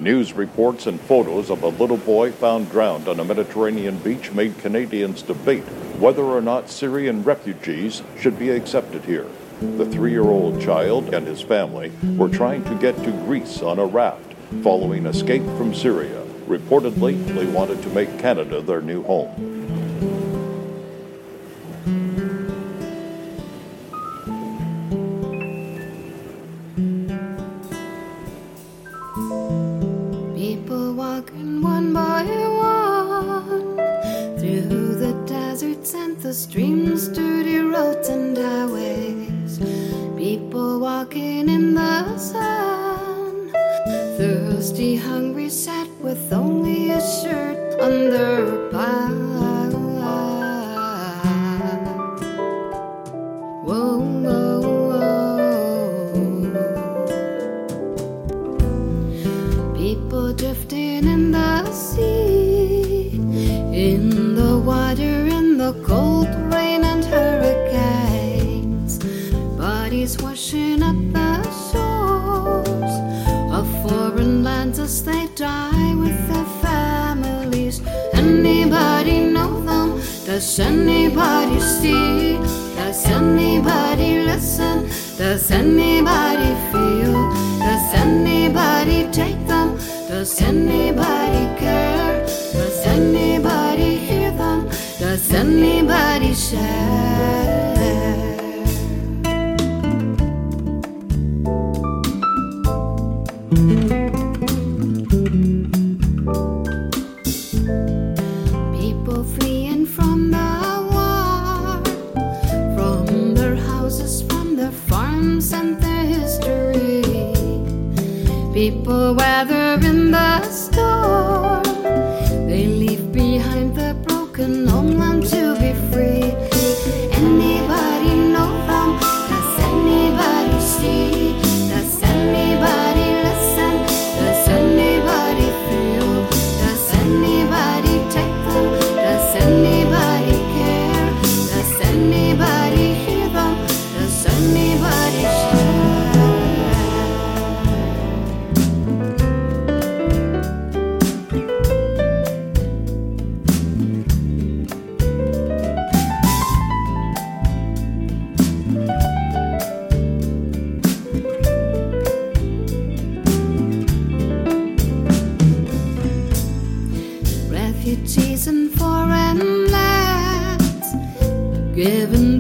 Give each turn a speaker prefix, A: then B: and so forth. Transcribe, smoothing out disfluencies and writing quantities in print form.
A: News reports and photos of a little boy found drowned on a Mediterranean beach made Canadians debate whether or not Syrian refugees should be accepted here. The 3-year-old child and his family were trying to get to Greece on a raft following escape from Syria. Reportedly, they wanted to make Canada their new home.
B: People walking one by one through the deserts and the streams, dirty roads and highways. People walking in the sun, thirsty, hungry, sad, with only a shirt under a pile. Whoa, whoa, whoa. People drifting in the sea, in the water, in the cold rain and hurricanes. Bodies washing up the shores of foreign lands as they die with their families. Anybody know them? Does anybody see? Does anybody listen? Does anybody feel? Does anybody take them? Does anybody care? Does anybody hear them? Does anybody share? People fleeing from the war, from their houses, from their farms and their history. People weathering the storm, they leave behind their broken homeland to be free. Anybody know them? Does anybody see? Does anybody listen? Does anybody feel? Does anybody take them? Does anybody care? Does anybody hear them? Does anybody share? Refugees in foreign lands, given